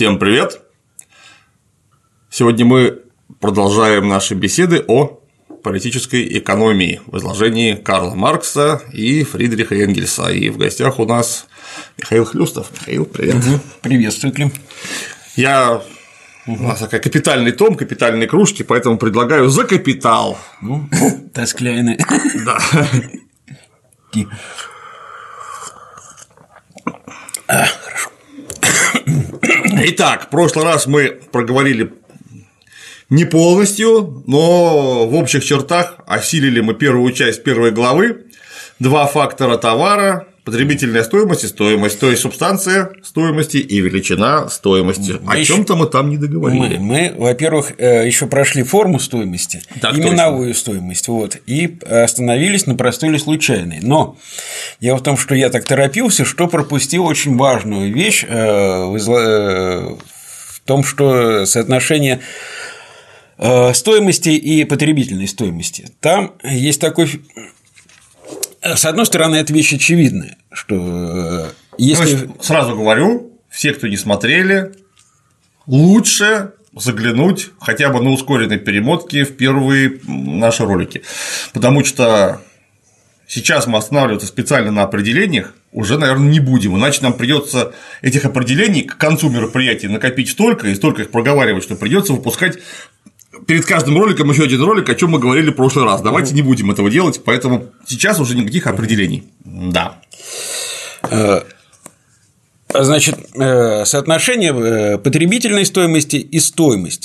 Всем привет! Сегодня мы продолжаем наши беседы о политической экономии в изложении Карла Маркса и Фридриха Энгельса. И в гостях у нас Михаил Хлюстов. Михаил, привет! Приветствую, Клим. У нас такой капитальный том, капитальные кружки, поэтому предлагаю за капитал. Таскляйны. Да. Хорошо. Итак, в прошлый раз мы проговорили не полностью, но в общих чертах осилили мы первую часть первой главы. Два фактора товара: потребительная стоимость и стоимость, то есть субстанция стоимости и величина стоимости. О чем-то мы там не договорили. Мы, во-первых, еще прошли форму стоимости, так, именовую стоимость, и остановились на простой или случайной. Но дело в том, что я так торопился, что пропустил очень важную вещь в том, что соотношение стоимости и потребительной стоимости. Там есть такой. С одной стороны, это вещь очевидная, что если… Сразу говорю, все, кто не смотрели, лучше заглянуть хотя бы на ускоренной перемотке в первые наши ролики, потому что сейчас мы останавливаться специально на определениях уже, наверное, не будем, иначе нам придется этих определений к концу мероприятия накопить столько и столько их проговаривать, что придется выпускать перед каждым роликом еще один ролик, о чем мы говорили в прошлый раз. Давайте не будем этого делать, поэтому сейчас уже никаких определений. Да. Значит, соотношение потребительной стоимости и стоимости.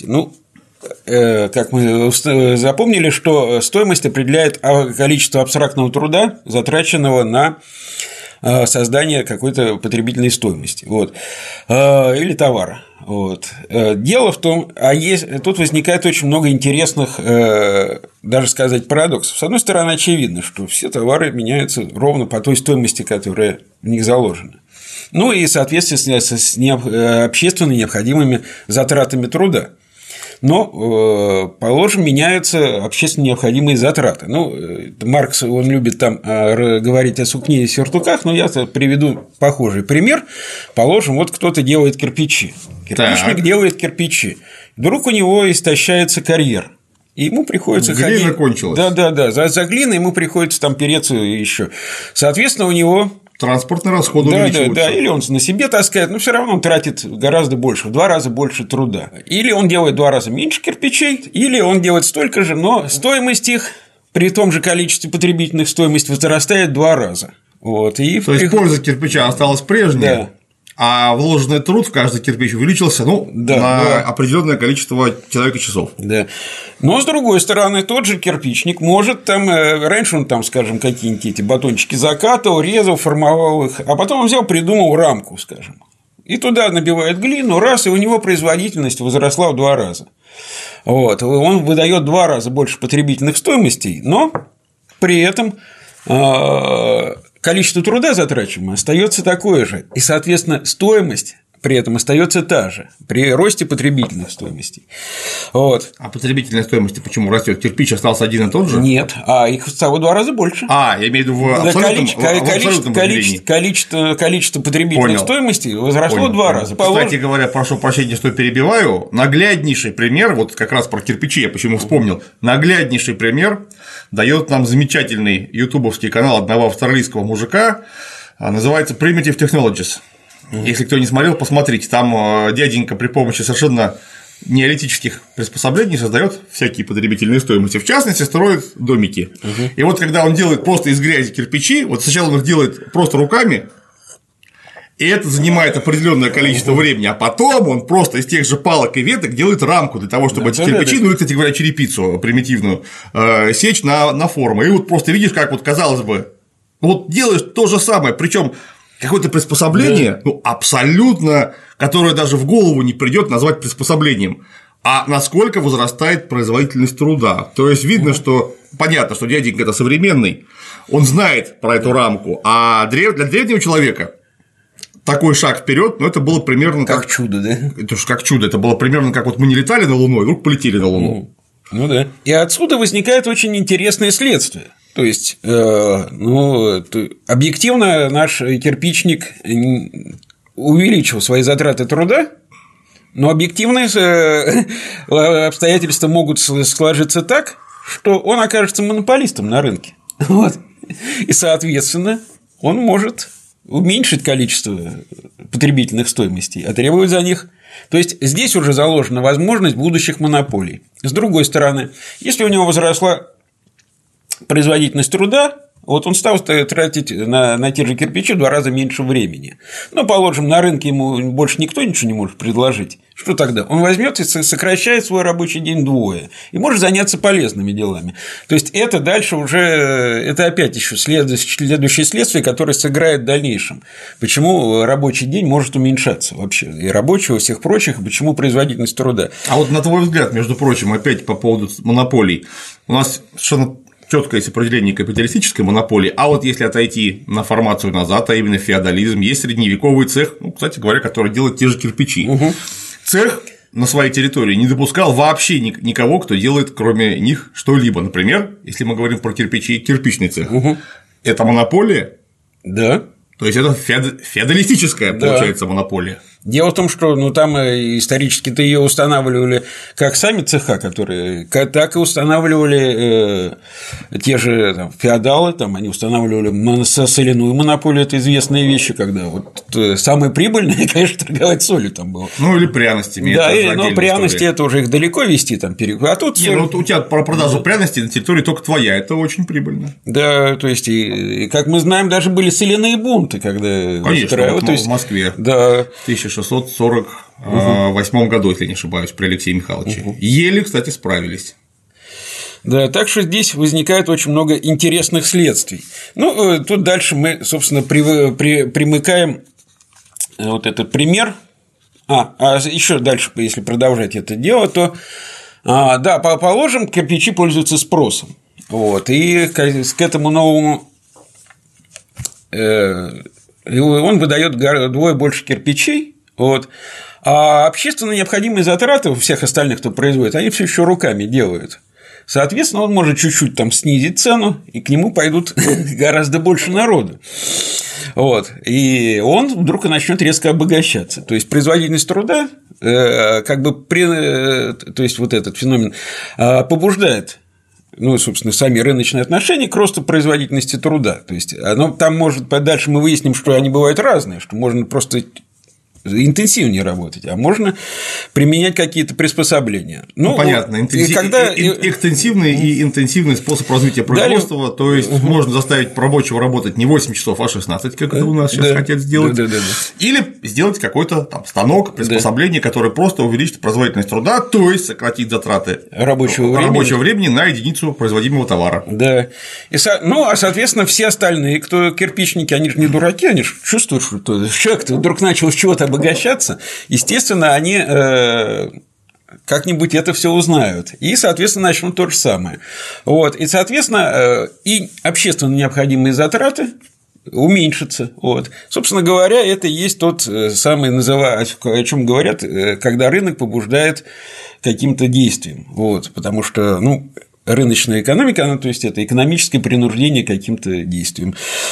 Как мы запомнили, что стоимость определяет количество абстрактного труда, затраченного на создание какой-то потребительной стоимости, или товара. Дело в том, тут возникает очень много интересных, даже сказать, парадоксов. С одной стороны, очевидно, что все товары меняются ровно по той стоимости, которая в них заложена. И в соответствии с общественно необходимыми затратами труда. Но, положим, меняются общественно необходимые затраты. Маркс, он любит там говорить о сукне и сюртуках, но я приведу похожий пример. Положим, кто-то делает кирпичи. Кирпичник делает кирпичи. Вдруг у него истощается карьер. И ему приходится ходить… Глина кончилась. Да. За глиной ему приходится там переться еще. Соответственно, у него… Транспортные расходы увеличиваются. Да, или он на себе таскает, но все равно он тратит гораздо больше, в 2 раза больше труда. Или он делает в 2 раза меньше кирпичей, или он делает столько же, но стоимость их при том же количестве потребительных стоимость возрастает в 2 раза. То есть польза кирпича осталась прежняя. Да. А вложенный труд в каждый кирпич увеличился на определенное количество человека-часов. Да. Но с другой стороны, тот же кирпичник может раньше он скажем, какие-нибудь эти батончики закатывал, резал, формовал их, а потом он взял, придумал рамку, скажем, и туда набивает глину, и у него производительность возросла в 2 раза. Он выдает в 2 раза больше потребительных стоимостей, но при этом количество труда затрачиваемого остается такое же, и, соответственно, стоимость при этом остается та же при росте потребительных стоимостей. А потребительная стоимость почему растет? Кирпич остался один и тот же? Нет, их стало в 2 раза больше. Я имею в виду в абсолютном количество потребительных стоимостей возросло в 2 раза. Кстати говоря, прошу прощения, что перебиваю, нагляднейший пример, как раз про кирпичи я почему вспомнил, нагляднейший пример дает нам замечательный ютубовский канал одного австралийского мужика, называется Primitive Technologies. Если кто не смотрел, посмотрите. Там дяденька при помощи совершенно неолитических приспособлений создает всякие потребительные стоимости. В частности, строит домики. И когда он делает просто из грязи кирпичи, сначала он их делает просто руками, и это занимает определенное количество времени, а потом он просто из тех же палок и веток делает рамку для того, чтобы эти кирпичи, или, кстати говоря, черепицу примитивную, сечь на форму. И просто видишь, как казалось бы, делаешь то же самое, причем какое-то приспособление, абсолютно, которое даже в голову не придет назвать приспособлением, а насколько возрастает производительность труда. То есть видно, что понятно, что дяденька это современный, он знает про эту рамку, а для древнего человека такой шаг вперед, это было примерно как чудо, да? Это же как чудо, это было примерно как мы не летали на Луну, и вдруг полетели на Луну. Да. И отсюда возникает очень интересное следствие. То есть, объективно наш кирпичник увеличил свои затраты труда, Но объективные обстоятельства могут сложиться так, что он окажется монополистом на рынке. Вот. И, соответственно, он может уменьшить количество потребительных стоимостей, а требовать за них. То есть здесь уже заложена возможность будущих монополий. С другой стороны, если у него возросла производительность труда, вот он стал тратить на те же кирпичи в 2 раза меньше времени. Но, положим, на рынке ему больше никто ничего не может предложить. Что тогда? Он возьмет и сокращает свой рабочий день вдвое и может заняться полезными делами. То есть это дальше уже, это опять еще следующее следствие, которое сыграет в дальнейшем. Почему рабочий день может уменьшаться вообще, и рабочего, и всех прочих, и почему производительность труда. А вот на твой взгляд, между прочим, опять по поводу монополий, у нас совершенно четкое есть определение капиталистической монополии, а вот если отойти на формацию назад, а именно феодализм, есть средневековый цех, ну, кстати говоря, который делает те же кирпичи. Угу. Цех на своей территории не допускал вообще никого, кто делает кроме них что-либо. Например, если мы говорим про кирпичи, кирпичный цех. Угу. Это монополия? Да. То есть это феодалистическая, получается, монополия. Дело в том, что там исторически-то ее устанавливали как сами цеха, которые, так и устанавливали те же феодалы, они устанавливали соляную монополию, это известные вещи, когда вот самое прибыльное, конечно, торговать солью там было. Ну или пряностями. Да, но пряности история. Это уже их далеко вести там, а тут не, вот у тебя про продажу пряностей на территории только твоя, это очень прибыльно. Да, то есть, и, как мы знаем, даже были соляные бунты, когда. Конечно, вот в Москве. Да. 1648 году, если не ошибаюсь, при Алексее Михайловиче. Еле, кстати, справились. Да, так что здесь возникает очень много интересных следствий. Ну, тут дальше мы, собственно, примыкаем вот этот пример. А еще дальше, если продолжать это дело, то, да, положим, кирпичи пользуются спросом. Вот, и к этому новому он выдает вдвое больше кирпичей. Вот. А общественно необходимые затраты у всех остальных, кто производит, они все еще руками делают. Соответственно, он может чуть-чуть там снизить цену, и к нему пойдут гораздо больше народу. Вот. И он вдруг и начнет резко обогащаться. То есть производительность труда, то есть вот этот феномен побуждает. Собственно, сами рыночные отношения к росту производительности труда. То есть, там может, дальше мы выясним, что они бывают разные, что можно просто интенсивнее работать, а можно применять какие-то приспособления. Понятно, экстенсивный и интенсивный способ развития производства, то есть можно заставить рабочего работать не 8 часов, а 16, как это у нас сейчас хотят сделать, или сделать какой-то там станок, приспособление, которое просто увеличит производительность труда, то есть сократит затраты рабочего времени на единицу производимого товара. Да. А соответственно, все остальные, кто кирпичники, они же не дураки, они же чувствуют, что человек вдруг начал с чего-то обогащаться, естественно, они как-нибудь это все узнают и, соответственно, начнут то же самое. Вот. И, соответственно, и общественно необходимые затраты уменьшатся. Вот. Собственно говоря, это и есть тот самый, о чем говорят, когда рынок побуждает каким-то действием. Вот. Потому что, рыночная экономика, то есть это экономическое принуждение к каким-то действиям.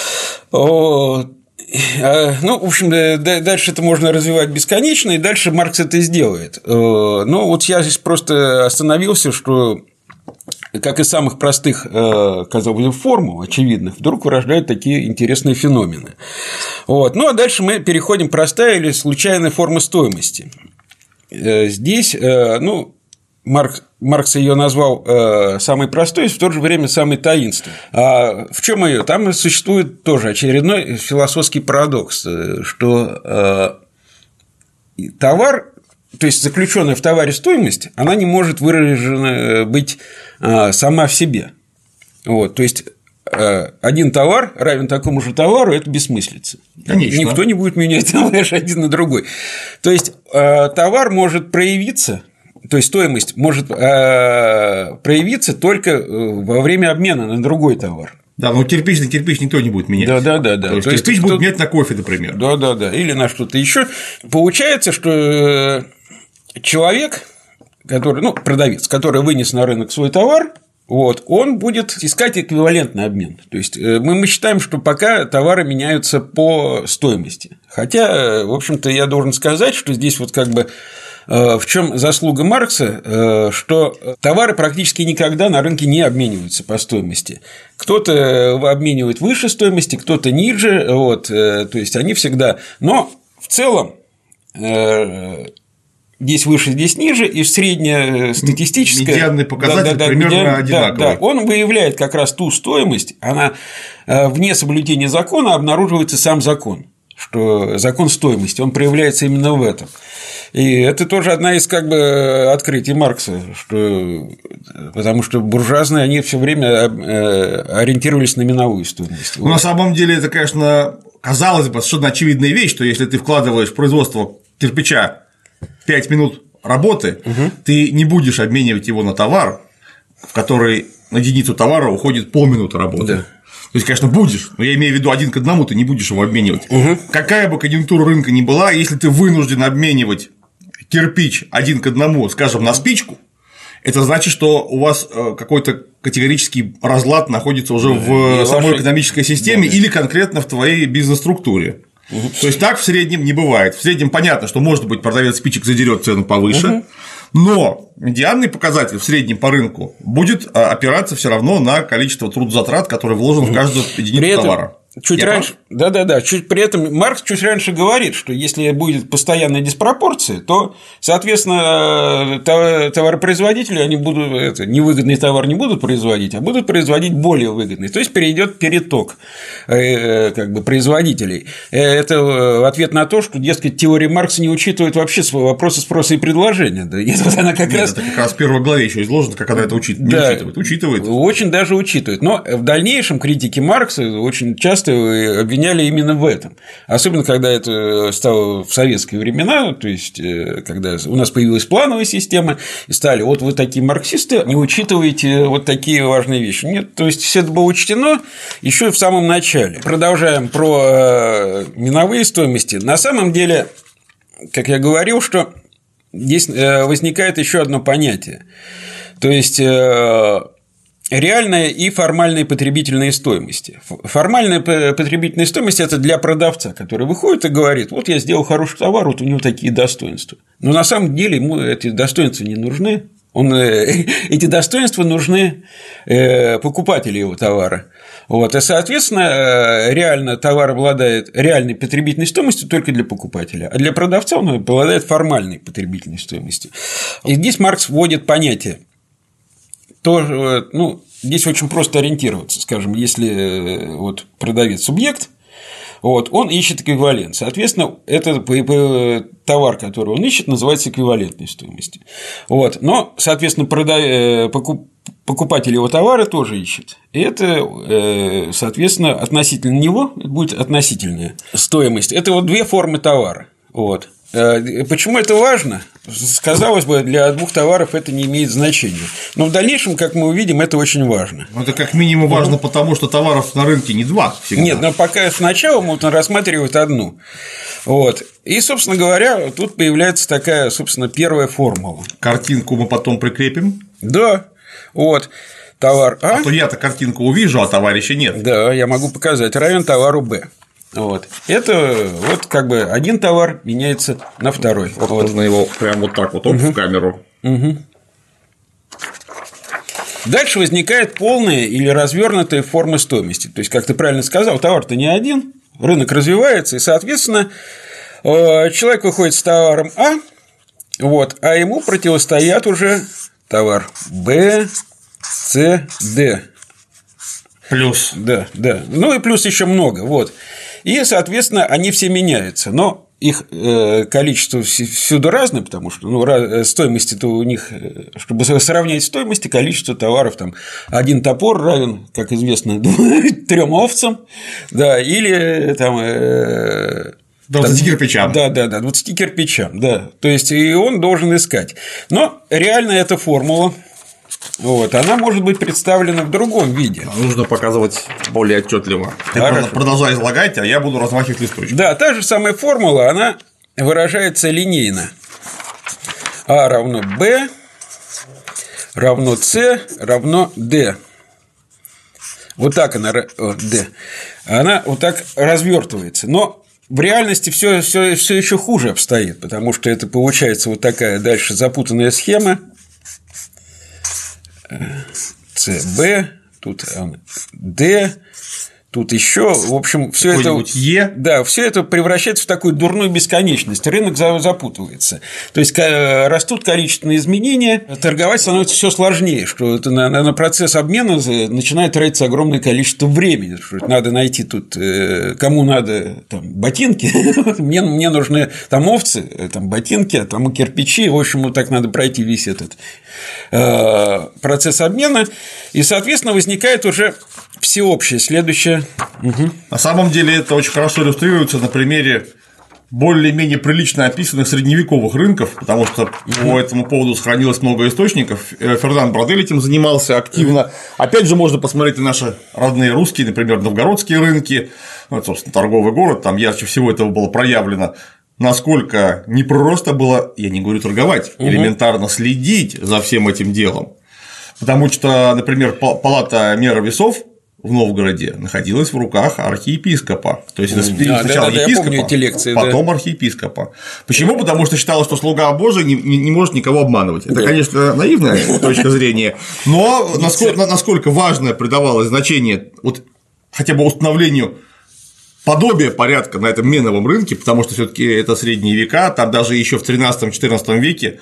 В общем, дальше это можно развивать бесконечно, и дальше Маркс это сделает. Вот я здесь просто остановился, что как из самых простых, казалось бы, формул, очевидных, вдруг вырождают такие интересные феномены. Вот. А дальше мы переходим к простая или случайная форма стоимости. Здесь, Маркс ее назвал самой простой и в то же время самой таинственной. А в чем ее? Там существует тоже очередной философский парадокс, что товар, то есть заключенная в товаре стоимость, она не может выражена быть сама в себе. Вот, то есть один товар равен такому же товару, это бессмыслица. Конечно. Никто не будет менять товар один на другой. То есть товар может проявиться. То есть стоимость может проявиться только во время обмена на другой товар. Да, но кирпич на кирпич никто не будет менять. Да. То есть кирпич будет менять на кофе, например. Да. Или на что-то еще. Получается, что человек, который, продавец, который вынес на рынок свой товар, он будет искать эквивалентный обмен. То есть мы считаем, что пока товары меняются по стоимости. Хотя, в общем-то, я должен сказать, что здесь В чем заслуга Маркса, что товары практически никогда на рынке не обмениваются по стоимости. Кто-то обменивает выше стоимости, кто-то ниже, вот, то есть они всегда. Но в целом здесь выше, здесь ниже, и среднестатистическое… Медианный показатель примерно одинаковый. Да, он выявляет как раз ту стоимость, она вне соблюдения закона обнаруживается сам закон, что закон стоимости, он проявляется именно в этом. И это тоже одна из как бы открытий Маркса, потому что буржуазные, они все время ориентировались на миновую стоимость. Ну, на самом деле, это, конечно, казалось бы, совершенно очевидная вещь, что если ты вкладываешь в производство кирпича 5 минут работы, ты не будешь обменивать его на товар, в который на единицу товара уходит полминуты работы. Да. То есть, конечно, будешь, но я имею в виду 1 к 1, ты не будешь его обменивать. Какая бы конъюнктура рынка ни была, если ты вынужден обменивать кирпич 1 к 1, скажем, на спичку, это значит, что у вас какой-то категорический разлад находится уже в самой экономической системе или конкретно в твоей бизнес-структуре. То есть так в среднем не бывает. В среднем понятно, что, может быть, продавец спичек задерет цену повыше, но медианный показатель в среднем по рынку будет опираться все равно на количество трудозатрат, которые вложены в каждую единицу товара. Чуть раньше, при этом Маркс чуть раньше говорит, что если будет постоянная диспропорция, то, соответственно, товаропроизводители они будут невыгодный товар не будут производить, а будут производить более выгодный. То есть перейдет переток как бы производителей. Это в ответ на то, что, дескать, теория Маркса не учитывает вообще вопросы спроса и предложения. Да, это она как раз… Это как раз в первой главе еще изложено, как она это учитывает. Не учитывает. Учитывает. Очень даже учитывает. Но в дальнейшем критики Маркса очень часто обвиняли именно в этом. Особенно, когда это стало в советские времена, то есть, когда у нас появилась плановая система, и стали, вот вы такие марксисты, не учитываете вот такие важные вещи. Нет, то есть, все это было учтено еще в самом начале. Продолжаем про миновые стоимости. На самом деле, как я говорил, что здесь возникает еще одно понятие. То есть, реальная и формальная потребительные стоимости. Формальная потребительная стоимость – это для продавца, который выходит и говорит: вот я сделал хороший товар, вот у него такие достоинства. Но на самом деле ему эти достоинства не нужны. Эти достоинства нужны покупателю его товара. Вот. И, соответственно, реально товар обладает реальной потребительной стоимостью только для покупателя, а для продавца он обладает формальной потребительной стоимостью. И здесь Маркс вводит понятие. Здесь очень просто ориентироваться. Скажем, если вот продавец субъект, вот, он ищет эквивалент. Соответственно, этот товар, который он ищет, называется эквивалентной стоимостью. Вот. Но, соответственно, покупатель его товара тоже ищет. И это, соответственно, относительно него будет относительная стоимость. Это вот две формы товара. Вот. Почему это важно? Казалось бы, для двух товаров это не имеет значения. Но в дальнейшем, как мы увидим, это очень важно. Это как минимум важно, потому что товаров на рынке не два всегда. Нет, но пока сначала можно рассматривать одну. Вот. И, собственно говоря, тут появляется такая, собственно, первая формула. Картинку мы потом прикрепим. Да. Вот. Товар А. А то я-то картинку увижу, а товарища нет. Да, я могу показать. Равен товару Б. Вот. Это вот как бы один товар меняется на второй. Вот можно его прям вот так вот в камеру. Дальше возникает полная или развернутая форма стоимости. То есть, как ты правильно сказал, товар-то не один, рынок развивается, и, соответственно, человек выходит с товаром А, вот, а ему противостоят уже товар Б, С, Д. Плюс. Да. Ну и плюс еще много. Вот. И, соответственно, они все меняются. Но их количество всюду разное, потому что стоимости-то у них, чтобы сравнять стоимости, количество товаров, там, один топор равен, как известно, 3 овцам, да, или там 20 кирпичам. Да, 20 кирпичам, да. То есть, и он должен искать. Но реально эта формула. Вот, она может быть представлена в другом виде. Нужно показывать более отчетливо. Ты продолжай излагать, а я буду размахивать листочком. Да, та же самая формула, она выражается линейно. А равно Б равно С равно Д. Вот так она, Д. Она вот так развертывается. Но в реальности все еще хуже обстоит, потому что это получается вот такая дальше запутанная схема. ЦБ, тут Д, тут еще, в общем, все это, да, все это превращается в такую дурную бесконечность. Рынок запутывается. То есть растут количественные изменения, торговать становится все сложнее, что это на процесс обмена начинает тратиться огромное количество времени. Что надо найти тут, кому надо там, ботинки, мне нужны там овцы, там ботинки, а тому кирпичи. В общем, вот так надо пройти весь этот процесс обмена, и, соответственно, возникает уже всеобщее следующее. На самом деле это очень хорошо иллюстрируется на примере более-менее прилично описанных средневековых рынков, потому что по этому поводу сохранилось много источников. Фердинанд Бродель этим занимался активно. Опять же, можно посмотреть на наши родные русские, например, новгородские рынки, ну, это, собственно, торговый город, там ярче всего этого было проявлено. Насколько непросто было, я не говорю торговать, элементарно следить за всем этим делом. Потому что, например, палата меры весов в Новгороде находилась в руках архиепископа. То есть, сначала епископа, потом архиепископа. Почему? Потому что считалось, что слуга Божий не может никого обманывать. Это, конечно, наивная точка зрения, но насколько важное придавалось значение вот хотя бы установлению подобие порядка на этом меновом рынке, потому что все-таки это средние века, там даже еще в 13-14 веке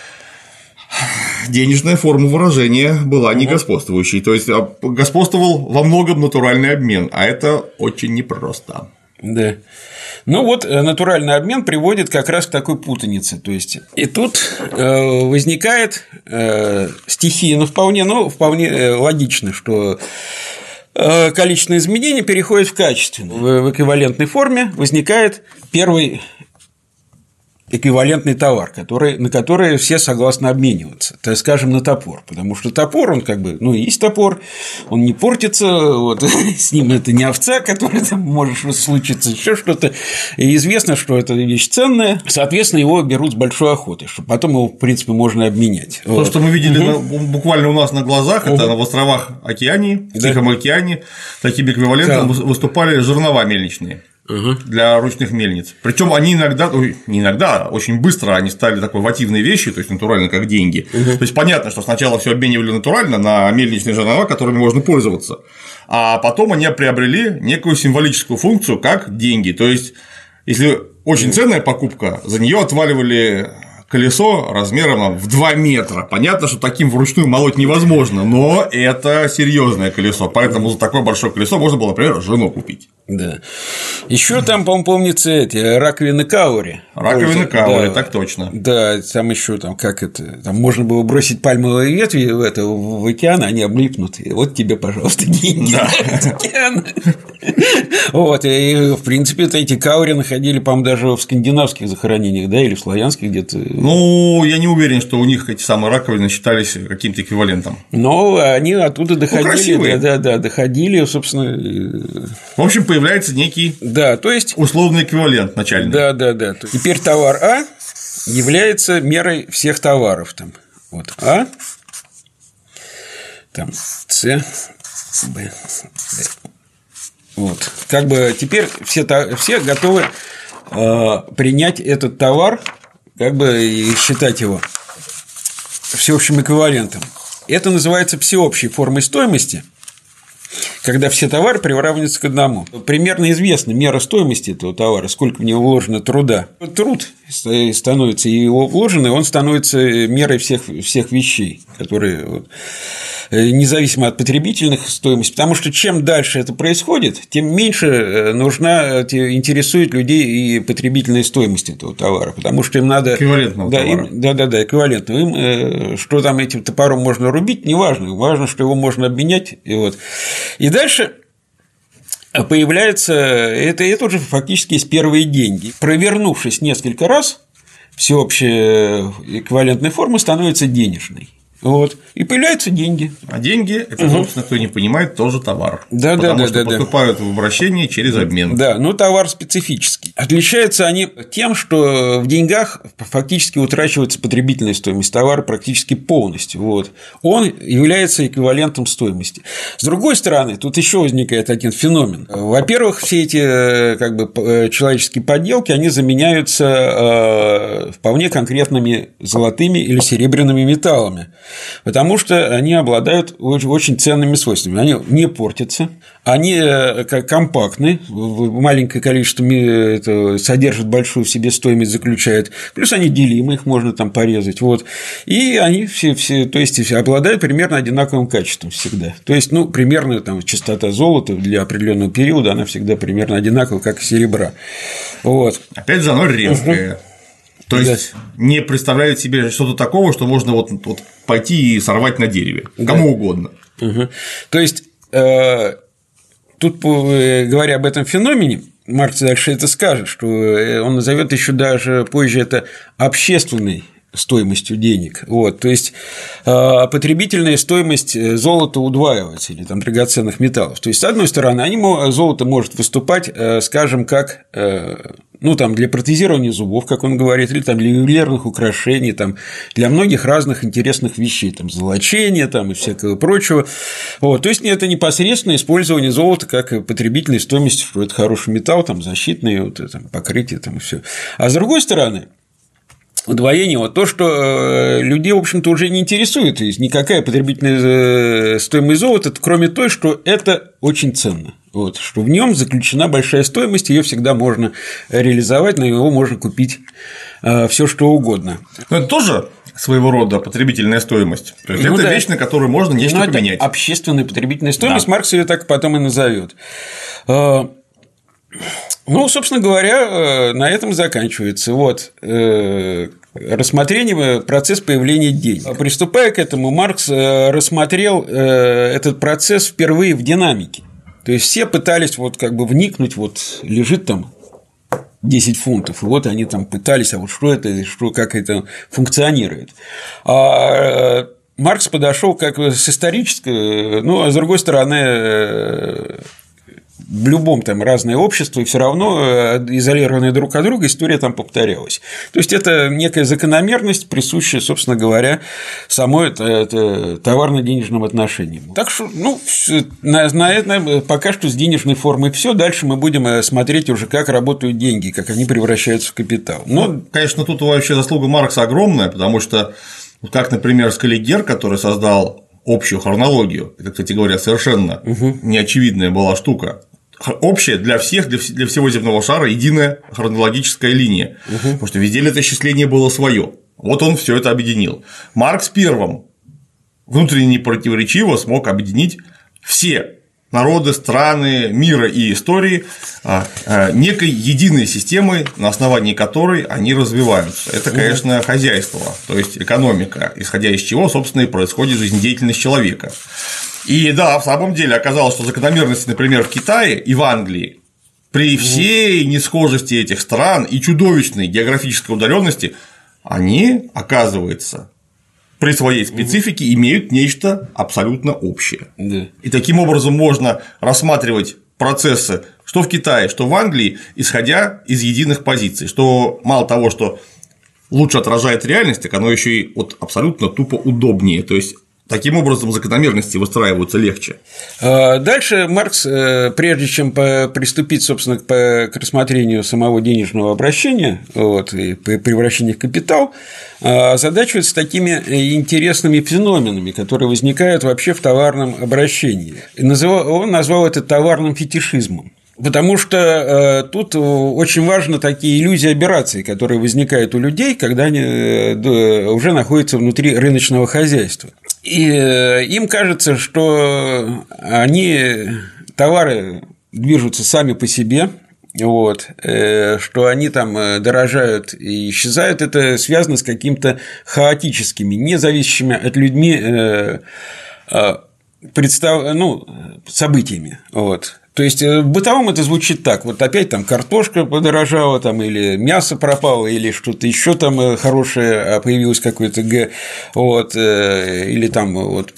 денежная форма выражения была не господствующей, то есть господствовал во многом натуральный обмен, а это очень непросто. Да. Ну вот натуральный обмен приводит как раз к такой путанице, то есть и тут возникает стихийно вполне логично, что количественное изменение переходит в качественное. В эквивалентной форме возникает первый эквивалентный товар, на который все согласны обмениваться, так скажем, на топор, потому что топор, он как бы, есть топор, он не портится, вот, с ним это не овца, которая там может случиться, еще что-то, и известно, что это вещь ценная, соответственно, его берут с большой охотой, что потом его, в принципе, можно обменять. То, что мы видели буквально у нас на глазах, это на островах Океании, в Тихом океане, таким эквивалентом выступали жернова мельничные. Для ручных мельниц. Причем они иногда, очень быстро они стали такой вативной вещью, то есть натурально как деньги. То есть понятно, что сначала все обменивали натурально на мельничные жернова, которыми можно пользоваться, а потом они приобрели некую символическую функцию как деньги. То есть, если очень ценная покупка, за нее отваливали колесо размером в 2 метра. Понятно, что таким вручную молоть невозможно, но это серьезное колесо, поэтому за такое большое колесо можно было, например, жену купить. Да. Еще там, по-моему, помнится эти раковины каури. Раковины каури, да, так точно. Да, там еще там там можно было бросить пальмовые ветви в океан, они облипнут. И вот тебе, пожалуйста, деньги. Вот, и в принципе эти каури находили, по-моему, даже в скандинавских захоронениях, да, или в славянских где-то. Ну, я не уверен, что у них эти самые раковины считались каким-то эквивалентом. Но они оттуда доходили, доходили, собственно. В общем, появляется некий условный эквивалент начальный. Да. Теперь товар А является мерой всех товаров. Там. Вот А, там С, Б, Д. Вот. Как бы теперь все готовы принять этот товар, как бы и считать его всеобщим эквивалентом. Это называется всеобщей формой стоимости, когда все товары приравниваются к одному. Примерно известна мера стоимости этого товара, сколько в него вложено труда. Труд становится его вложенный, он становится мерой всех вещей, которые независимо от потребительных стоимостей, потому что чем дальше это происходит, тем меньше интересует людей и потребительная стоимость этого товара, потому что им надо… Эквивалентного товара. Эквивалентного. Им, что там этим топором можно рубить, неважно, важно, что его можно обменять. И дальше появляется… Это уже фактически есть первые деньги. Провернувшись несколько раз, всеобщая эквивалентная форма становится денежной. Вот. И появляются деньги. А деньги – это, собственно, кто не понимает, тоже товар. Потому что поступают в обращение через обмен. Да, но товар специфический. Отличаются они тем, что в деньгах фактически утрачивается потребительная стоимость товара практически полностью. Вот. Он является эквивалентом стоимости. С другой стороны, тут еще возникает один феномен. Во-первых, все эти человеческие подделки, они заменяются вполне конкретными золотыми или серебряными металлами. Потому что они обладают очень ценными свойствами. Они не портятся, они компактны, маленькое количество содержат большую в себе стоимость, заключают, плюс они делимы, их можно там порезать. Вот. И они все, то есть обладают примерно одинаковым качеством всегда. То есть, примерно там, частота золота для определенного периода, она всегда примерно одинакова, как и серебра. Вот. Опять же, оно редкое. То есть не представляет себе что-то такого, что можно вот пойти и сорвать на дереве, кому угодно. То есть тут, говоря об этом феномене, Маркс дальше это скажет, что он назовет еще даже позже это общественной стоимостью денег. Вот, то есть потребительная стоимость золота удваивается или там драгоценных металлов. То есть, с одной стороны, золото может выступать, скажем, как для протезирования зубов, как он говорит, или там для ювелирных украшений, там, для многих разных интересных вещей, там, золочения там, и всякого прочего. Вот, то есть это непосредственное использование золота как потребительной стоимости, что это хороший металл, там, защитные покрытие там, и все. А с другой стороны, удвоение то, что людей, в общем-то, уже не интересует, то есть никакая потребительная стоимость золота, кроме той, что это очень ценно. Вот, что в нем заключена большая стоимость, ее всегда можно реализовать, на него можно купить все что угодно. Но это тоже своего рода потребительная стоимость. То есть это вещь, на которую можно нечто поменять. Это общественная потребительная стоимость, Маркс ее так потом и назовет. Собственно говоря, на этом заканчивается рассмотрение процесса появления денег. Приступая к этому, Маркс рассмотрел этот процесс впервые в динамике. То есть все пытались вникнуть, лежит там 10 фунтов, и они там пытались, что это, как это функционирует. А Маркс подошел как с исторической, а с другой стороны, в любом там разное общество, и все равно изолированные друг от друга история там повторялась. То есть это некая закономерность, присущая, собственно говоря, самой товарно-денежным отношениям. Так что, на этом пока что с денежной формой все. Дальше мы будем смотреть уже, как работают деньги, как они превращаются в капитал. Конечно, тут вообще заслуга Маркса огромная, потому что, как, например, Скаллигер, который создал общую хронологию, это, кстати говоря, совершенно неочевидная была штука. Общая для всех, для всего земного шара единая хронологическая линия, потому что везде летоисчисление было свое. Вот он все это объединил. Маркс первым внутренне противоречиво смог объединить все народы, страны, мира и истории некой единой системой, на основании которой они развиваются. Это, конечно, хозяйство, то есть экономика, исходя из чего, собственно, и происходит жизнедеятельность человека. И да, в самом деле оказалось, что закономерности, например, в Китае и в Англии, при всей несхожести этих стран и чудовищной географической удаленности, они, оказывается, при своей специфике имеют нечто абсолютно общее. И таким образом можно рассматривать процессы что в Китае, что в Англии, исходя из единых позиций, что мало того, что лучше отражает реальность, так оно еще и абсолютно тупо удобнее. То есть таким образом закономерности выстраиваются легче. Дальше Маркс, прежде чем приступить, собственно, к рассмотрению самого денежного обращения и превращения в капитал, озадачивается такими интересными феноменами, которые возникают вообще в товарном обращении. Он назвал это товарным фетишизмом. Потому что тут очень важны такие иллюзии аберрации, которые возникают у людей, когда они уже находятся внутри рыночного хозяйства. И им кажется, что товары движутся сами по себе, что они там дорожают и исчезают. Это связано с какими-то хаотическими, не зависящими от людьми событиями. То есть в бытовом это звучит так: вот опять там картошка подорожала, там, или мясо пропало, или что-то еще там хорошее появилось, какое-то вот, или там вот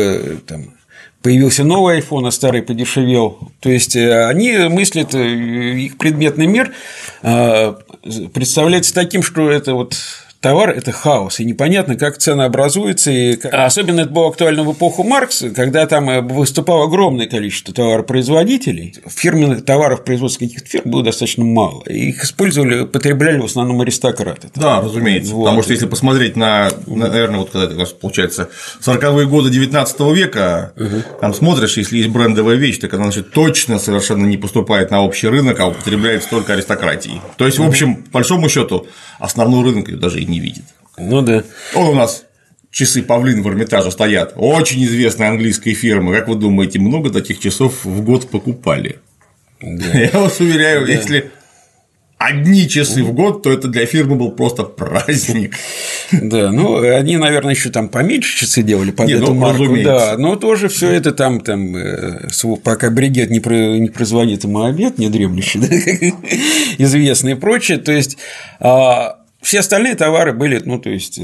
появился новый iPhone, а старый подешевел. То есть они мыслят, их предметный мир представляется таким, что это вот товар – это хаос, и непонятно, как цена образуется. И особенно это было актуально в эпоху Маркса, когда там выступало огромное количество товаропроизводителей. Фирменных товаров производства каких-то фирм было достаточно мало. И их потребляли в основном аристократы. Да, разумеется. Вот. Потому что если посмотреть наверное, вот когда это получается 40-е годы 19 века, там смотришь, если есть брендовая вещь, так она, значит, точно совершенно не поступает на общий рынок, а употребляется только аристократией. То есть, в общем, по большому счету, основной рынок ее даже и не видит. Ну да. Вот у нас часы Павлин в Эрмитаже стоят, очень известной английской фирмы. Как вы думаете, много таких часов в год покупали? Да. Я вас уверяю, да. Если одни часы в год, то это для фирмы был просто праздник. Да, ну они, наверное, еще там поменьше часы делали под эту марку, да, но тоже все это там пока бригет не прозвонит ему обед, не дремлющий, да, известный и прочее, то есть все остальные товары были, ну, то есть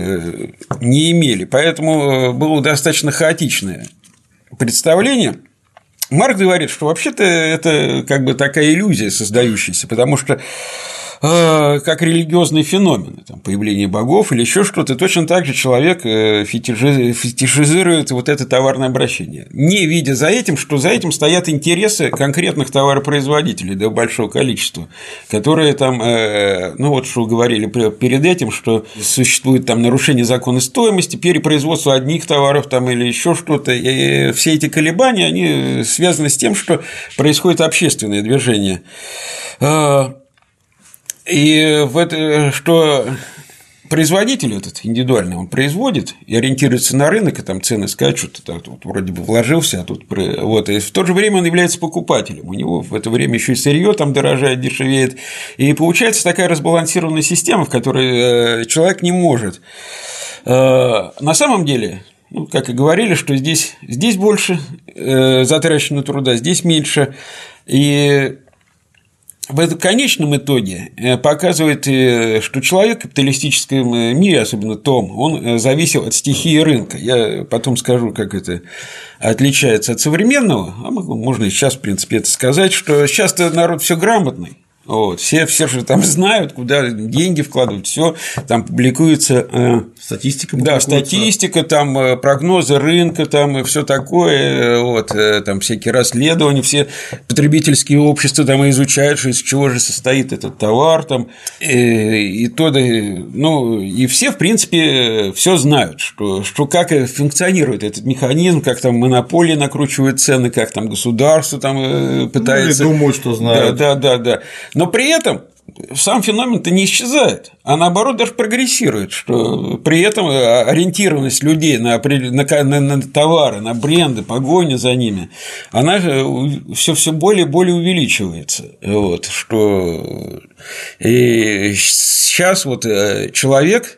не имели, поэтому было достаточно хаотичное представление. Маркс говорит, что вообще-то это как бы такая иллюзия создающаяся, потому что как религиозные феномены, там, появление богов или еще что-то, точно так же человек фетишизирует вот это товарное обращение, не видя за этим, что за этим стоят интересы конкретных товаропроизводителей, да, большого количества, которые там, ну вот что говорили перед этим, что существует там нарушение закона стоимости, перепроизводство одних товаров там или еще что-то, и все эти колебания, они связаны с тем, что происходит общественное движение. И что производитель этот индивидуальный, он производит и ориентируется на рынок, и там цены скачут, тут вроде бы вложился, а тут вот, и в то же время он является покупателем, у него в это время еще и сырье там дорожает, дешевеет, и получается такая разбалансированная система, в которой человек не может. На самом деле, ну, как и говорили, что здесь больше затраченного труда, здесь меньше, и в конечном итоге показывает, что человек в капиталистическом мире, особенно том, он зависел от стихии рынка. Я потом скажу, как это отличается от современного, а можно и сейчас, в принципе, это сказать, что сейчас-то народ все грамотный. Вот, все же там знают, куда деньги вкладывать, все там публикуется статистика, да, статистика, там прогнозы рынка, там и все такое, вот, там всякие расследования, все потребительские общества там изучают, из чего же состоит этот товар, там, и то, ну, и все, в принципе, все знают, что как функционирует этот механизм, как там монополии накручивают цены, как там государство там пытается. Ну, думают, что знают. Да. Но при этом сам феномен-то не исчезает, а наоборот даже прогрессирует, что при этом ориентированность людей на товары, на бренды, погоня за ними, она все более и более увеличивается. Вот, что и сейчас вот человек,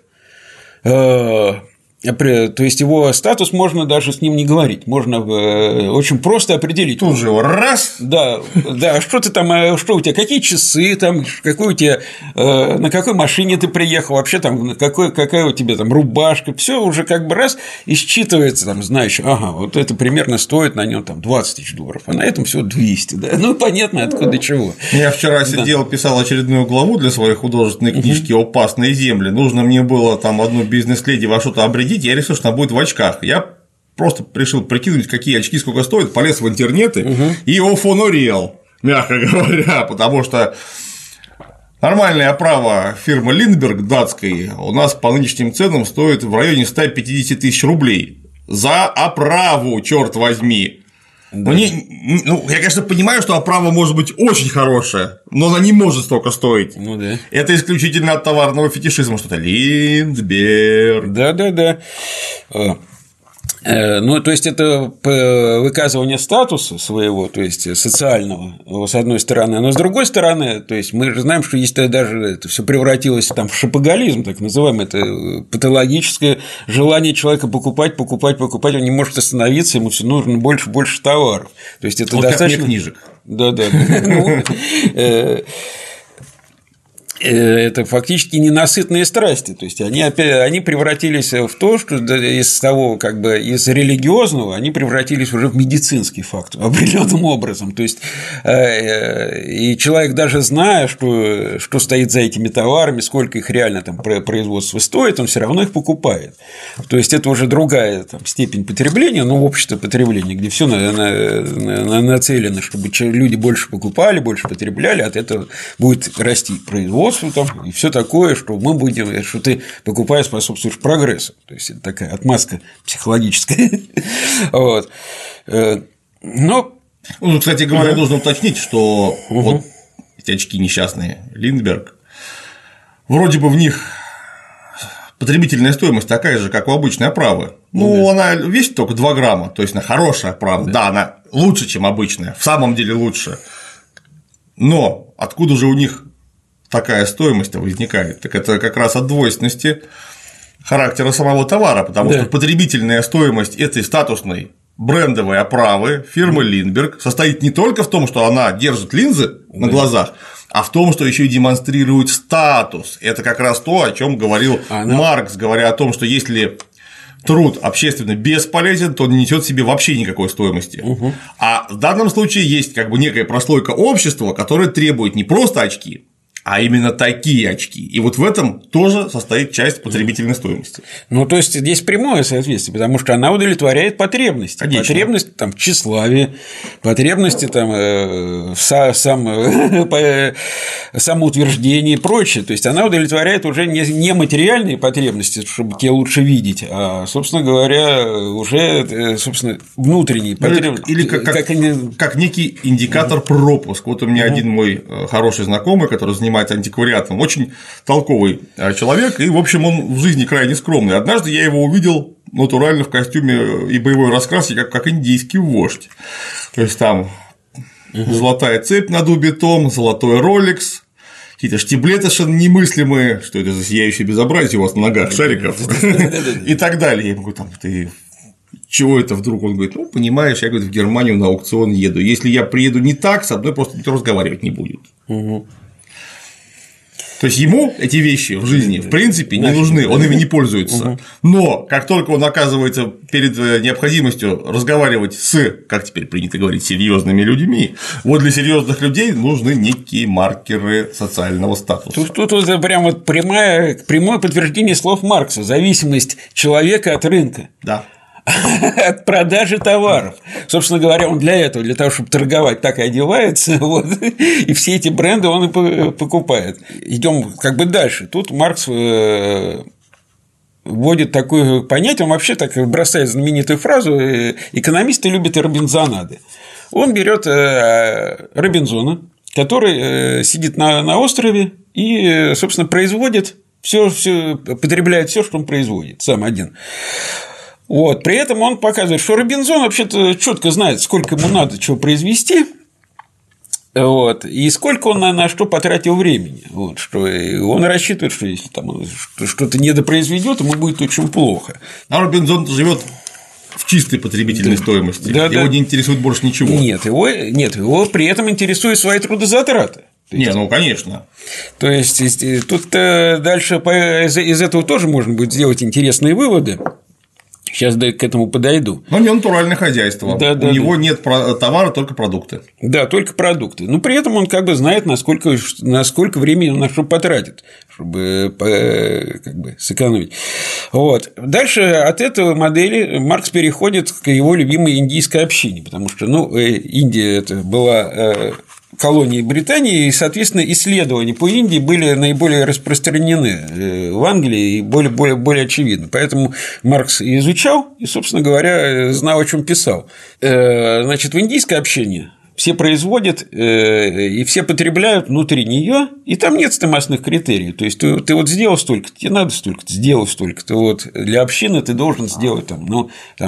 то есть его статус можно даже с ним не говорить, можно очень просто определить. Тут же его раз. Да, что ты там, что у тебя, какие часы там, какой у тебя, на какой машине ты приехал, вообще там, какая у тебя там рубашка, все уже как бы раз и считывается, там, знаешь, ага, вот это примерно стоит на нем там $20 000, а на этом всего 200, да, ну понятно, откуда чего. Я вчера сидел, писал очередную главу для своей художественной книжки «Опасные земли», нужно мне было там одну бизнес-леди во что-то обрядить, я решил, что она будет в очках. Я просто решил прикинуть, какие очки сколько стоят, полез в интернеты и офонорел, мягко говоря, потому что нормальная оправа фирмы Линдберг датской у нас по нынешним ценам стоит в районе 150 000 рублей за оправу, черт возьми. Да. Ну, я, конечно, понимаю, что оправа может быть очень хорошая, но она не может столько стоить. Ну, да. Это исключительно от товарного фетишизма, что-то Линдберг. Да. Ну, то есть, это выказывание статуса своего, то есть, социального, с одной стороны, но с другой стороны, то есть, мы же знаем, что если даже это все превратилось там, в шопоголизм, так называемый, это патологическое желание человека покупать, он не может остановиться, ему все нужно больше товаров. То есть, это вот достаточно… как книжек. Да. Это фактически ненасытные страсти, то есть они превратились в то, что из того, как бы из религиозного, они превратились уже в медицинский факт определенным образом. То есть и человек, даже зная, что стоит за этими товарами, сколько их реально там производство стоит, он все равно их покупает. То есть это уже другая там степень потребления, но общество потребления, где все нацелено, чтобы люди больше покупали, больше потребляли, от этого будет расти производство. Там, и все такое, что мы будем, что ты, покупая, способствуешь прогрессу. То есть это такая отмазка психологическая. Вот. Но… Ну, кстати говоря, нужно уточнить, что вот эти очки несчастные Линдберг, вроде бы в них потребительная стоимость такая же, как у обычной оправы. Ну, она весит только 2 грамма, то есть она хорошая оправа. Да, она лучше, чем обычная, в самом деле лучше. Но откуда же у них такая стоимость возникает? Так это как раз от двойственности характера самого товара, потому что потребительная стоимость этой статусной брендовой оправы фирмы Линдберг состоит не только в том, что она держит линзы на глазах, а в том, что еще и демонстрирует статус. Это как раз то, о чем говорил Маркс, говоря о том, что если труд общественно бесполезен, то он не несет в себе вообще никакой стоимости. А в данном случае есть как бы некая прослойка общества, которая требует не просто очки, а именно такие очки. И вот в этом тоже состоит часть потребительной стоимости. Ну, то есть здесь прямое соответствие, потому что она удовлетворяет потребности. Конечно. Потребности там, в тщеславии, потребности там, в самоутверждении и прочее. То есть она удовлетворяет уже не материальные потребности, чтобы тебя лучше видеть, а, собственно говоря, уже собственно, внутренние потребности. Или как некий индикатор пропуск. Вот у меня один мой хороший знакомый, который занимается антиквариатом, очень толковый человек, и, в общем, он в жизни крайне скромный. Однажды я его увидел натурально в костюме и боевой раскраске, как индийский вождь. То есть там золотая цепь над убитом, золотой Rolex, какие-то штиблеты совершенно немыслимые, что это за сияющее безобразие у вас на ногах шариков и так далее. Я ему говорю, ты чего это вдруг? Он говорит, ну, понимаешь, я, говорит, в Германию на аукцион еду. Если я приеду не так, со мной просто никто разговаривать не будет. То есть ему эти вещи в жизни в принципе не нужны, он ими не пользуется. Но как только он оказывается перед необходимостью разговаривать с, как теперь принято говорить, серьезными людьми, вот для серьезных людей нужны некие маркеры социального статуса. Тут вот прям вот прямое подтверждение слов Маркса: зависимость человека от рынка. Да. От продажи товаров. Собственно говоря, он для того, чтобы торговать, так и одевается, вот, и все эти бренды он и покупает. Идем как бы дальше. Тут Маркс вводит такое понятие, он вообще так бросает знаменитую фразу: экономисты любят робинзонады. Он берет Робинзона, который сидит на острове и, собственно, производит все, потребляет все, что он производит, сам один. Вот. При этом он показывает, что Робинзон вообще-то четко знает, сколько ему надо чего произвести, вот, и сколько он на что потратил времени. Вот, что он рассчитывает, что если там что-то недопроизведет, ему будет очень плохо. А Робинзон живет в чистой потребительной стоимости. Его не интересует больше ничего. Нет, его при этом интересуют свои трудозатраты. Ну, конечно. То есть тут дальше из этого тоже можно будет сделать интересные выводы. Сейчас к этому подойду. Но не натуральное хозяйство. У него нет товара, только продукты. Да, только продукты. Но при этом он как бы знает, насколько времени он на что потратит, чтобы как бы сэкономить. Вот. Дальше от этой модели Маркс переходит к его любимой индийской общине, потому что Индия это была колонии Британии, и, соответственно, исследования по Индии были наиболее распространены в Англии и более очевидны. Поэтому Маркс и изучал, и, собственно говоря, знал, о чем писал. Значит, в индийской общине все производят и все потребляют внутри нее, и там нет стоймостных критериев. То есть ты вот сделал столько, тебе надо столько, сделал столько. Ты вот для общины ты должен сделать там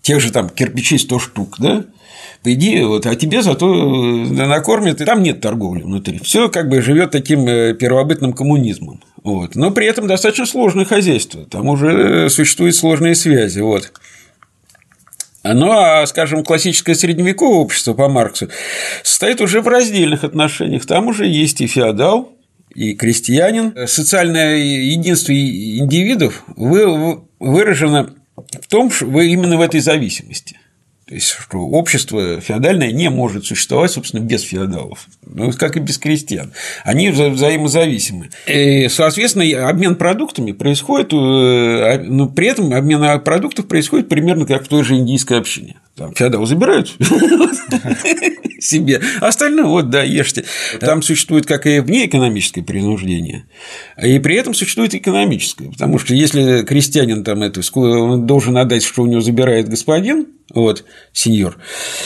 тех же там кирпичей 100 штук, да? По идее, вот, а тебе зато накормят, и там нет торговли внутри. Все как бы живет таким первобытным коммунизмом. Вот. Но при этом достаточно сложное хозяйство. Там уже существуют сложные связи. Вот. Ну, а, скажем, классическое средневековое общество по Марксу состоит уже в раздельных отношениях. Там уже есть и феодал, и крестьянин. Социальное единство индивидов выражено в том, что именно в этой зависимости. То есть, что общество феодальное не может существовать, собственно, без феодалов, ну, как и без крестьян. Они взаимозависимы. И, соответственно, обмен продуктами происходит, но при этом обмен продуктов происходит примерно как в той же индийской общине. Там феодалы забирают себе, остальное вот, да, ешьте. Там существует как и внеэкономическое принуждение, и при этом существует экономическое, потому что если крестьянин там он должен отдать, что у него забирает господин, вот, сеньор,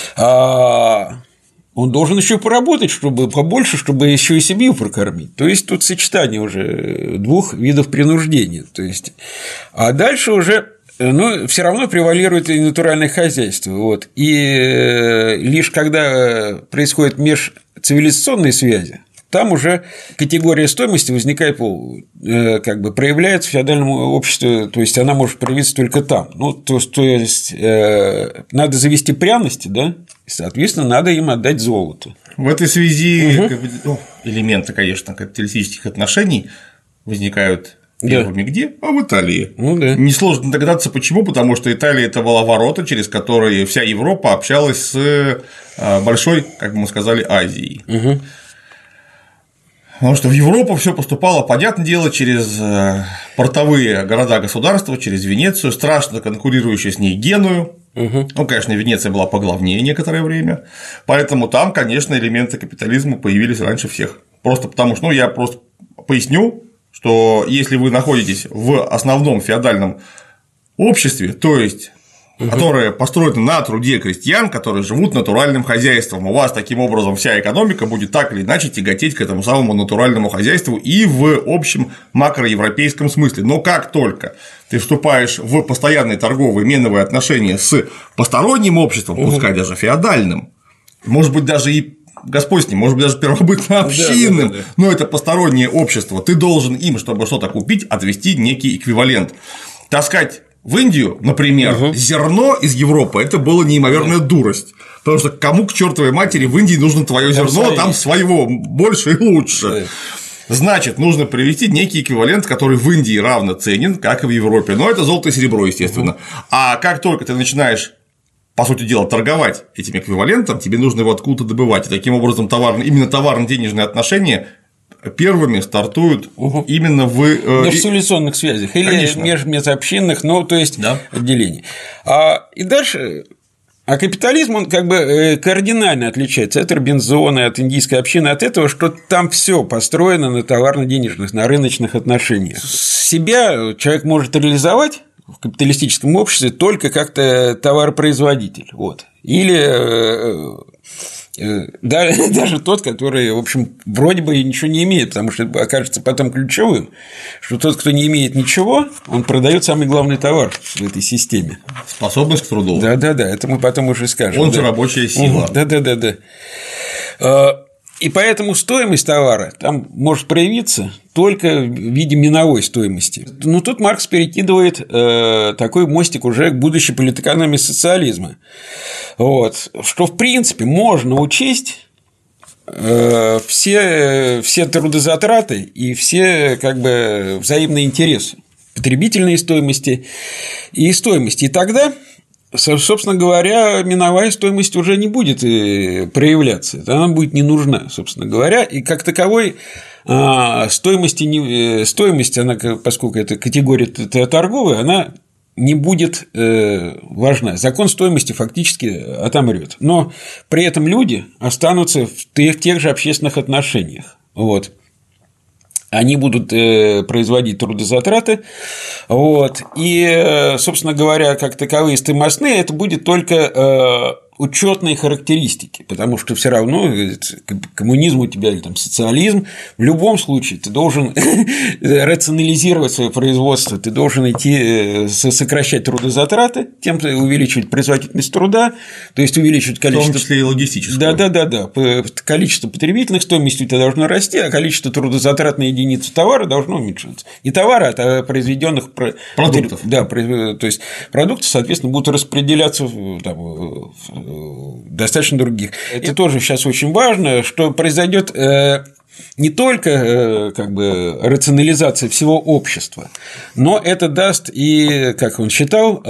он должен еще поработать, чтобы побольше, чтобы еще и семью прокормить. То есть тут сочетание уже двух видов принуждения. То есть, а дальше уже. Но все равно превалирует и натуральное хозяйство. Вот. И лишь когда происходят межцивилизационные связи, там уже категория стоимости возникает, как бы проявляется в феодальном обществе, то есть она может проявиться только там. Ну, то есть надо завести пряности, да, и, соответственно, надо им отдать золото. В этой связи элементы, конечно, капиталистических отношений возникают. Первыми где? А в Италии. Ну, да. Несложно догадаться, почему, потому что Италия – это была ворота, через которые вся Европа общалась с большой, как бы мы сказали, Азией. Потому что в Европу все поступало, понятное дело, через портовые города-государства, через Венецию, страшно конкурирующую с ней Геную. Ну, конечно, Венеция была поглавнее некоторое время, поэтому там, конечно, элементы капитализма появились раньше всех. Просто потому что, я просто поясню, что если вы находитесь в основном феодальном обществе, то есть которое построено на труде крестьян, которые живут натуральным хозяйством, у вас таким образом вся экономика будет так или иначе тяготеть к этому самому натуральному хозяйству и в общем макроевропейском смысле. Но как только ты вступаешь в постоянные торговые меновые отношения с посторонним обществом, пускай даже феодальным, может быть, даже и Господь с ним, может быть, даже первобытно-общинным, но это постороннее общество, ты должен им, чтобы что-то купить, отвести некий эквивалент. Таскать в Индию, например, зерно из Европы – это была неимоверная дурость, потому что кому к чертовой матери в Индии нужно твое зерно, там своего больше и лучше. Значит, нужно привести некий эквивалент, который в Индии равноценен, как и в Европе, но это золото и серебро, естественно. А как только ты начинаешь, по сути дела, торговать этим эквивалентом, тебе нужно его откуда-то добывать. И таким образом именно товарно-денежные отношения первыми стартуют именно в межцивилизационных связях или межобщинных, ну, то есть отделений. И дальше. А капитализм, он как бы кардинально отличается от Робинзона, от индийской общины, от этого, что там все построено на товарно-денежных, на рыночных отношениях. Себя человек может реализовать в капиталистическом обществе только как-то товаропроизводитель. Вот. Или даже тот, который, в общем, вроде бы ничего не имеет, потому что это окажется потом ключевым, что тот, кто не имеет ничего, он продает самый главный товар в этой системе. Способность к труду. Да, это мы потом уже скажем. Он же рабочая сила. Да. И поэтому стоимость товара там может проявиться только в виде миновой стоимости. Но тут Маркс перекидывает такой мостик уже к будущей политэкономии социализма. Вот. Что, в принципе, можно учесть все трудозатраты и все как бы взаимные интересы потребительной стоимости и стоимости. И тогда, собственно говоря, миновая стоимость уже не будет проявляться, она будет не нужна, собственно говоря, и как таковой стоимость, она, поскольку это категория торговая, она не будет важна. Закон стоимости фактически отомрет, но при этом люди останутся в тех же общественных отношениях. Вот. Они будут производить трудозатраты, вот, и, собственно говоря, как таковые стоимостные, это будет только учетные характеристики, потому что все равно коммунизм у тебя или там социализм, в любом случае ты должен рационализировать свое производство, ты должен идти сокращать трудозатраты, тем увеличивать производительность труда, то есть увеличивать количество… В том числе и логистическое. Да. Количество потребительных стоимостей у тебя должно расти, а количество трудозатрат на единицу товара должно уменьшаться. Не товара, а произведенных продуктов. Да, то есть продукты, соответственно, будут распределяться в достаточно других. Это тоже сейчас очень важно, что произойдет не только как бы рационализация всего общества, но это даст и, как он считал,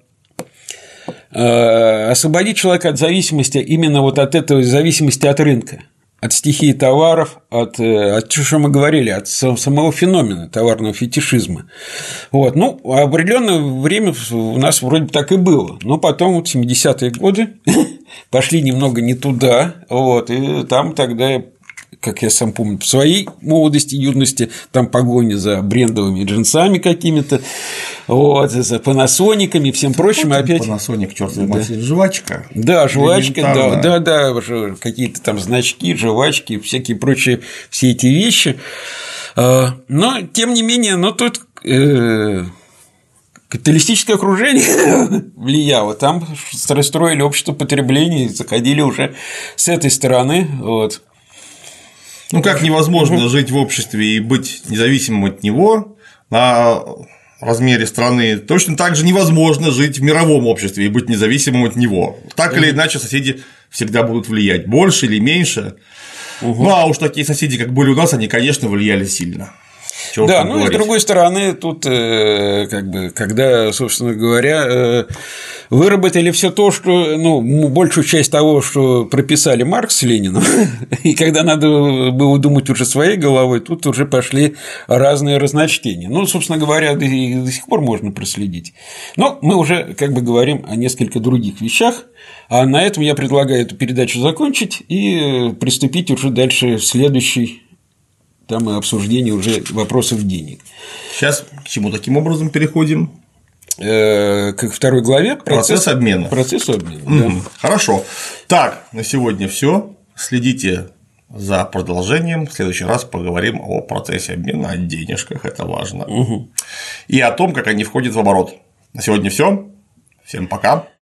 освободить человека от зависимости, именно вот от этой зависимости от рынка, от стихии товаров, от что мы говорили, от самого феномена товарного фетишизма. Вот. Ну, определенное время у нас вроде бы так и было, но потом вот 70-е годы пошли немного не туда, вот, и там тогда, как я сам помню, в своей молодости, юности, там погони за брендовыми джинсами какими-то, вот, за панасониками и всем прочим. Опять… Панасоник, чёрт возьми, жвачка. Да, жвачка, да, какие-то там значки, жвачки, всякие прочие, все эти вещи. Но, тем не менее, тут капиталистическое окружение влияло, там строили общество потребления, заходили уже с этой стороны, вот. Ну, как невозможно жить в обществе и быть независимым от него на размере страны, точно так же невозможно жить в мировом обществе и быть независимым от него. Так или иначе, соседи всегда будут влиять, больше или меньше. Ну, а уж такие соседи, как были у нас, они, конечно, влияли сильно. Чего да, ну и с другой стороны, тут, как бы, когда, собственно говоря, выработали все то, что, большую часть того, что прописали Маркс с Лениным, и когда надо было думать уже своей головой, тут уже пошли разные разночтения. Ну, собственно говоря, до сих пор можно проследить. Но мы уже, как бы, говорим о несколько других вещах, а на этом я предлагаю эту передачу закончить и приступить уже дальше в следующий. Там и обсуждение уже вопросов денег. Сейчас к чему таким образом переходим? К второй главе. Процесс обмена. Процессу обмена, да. Хорошо. Так, на сегодня все. Следите за продолжением. В следующий раз поговорим о процессе обмена, о денежках. Это важно. И о том, как они входят в оборот. На сегодня все. Всем пока.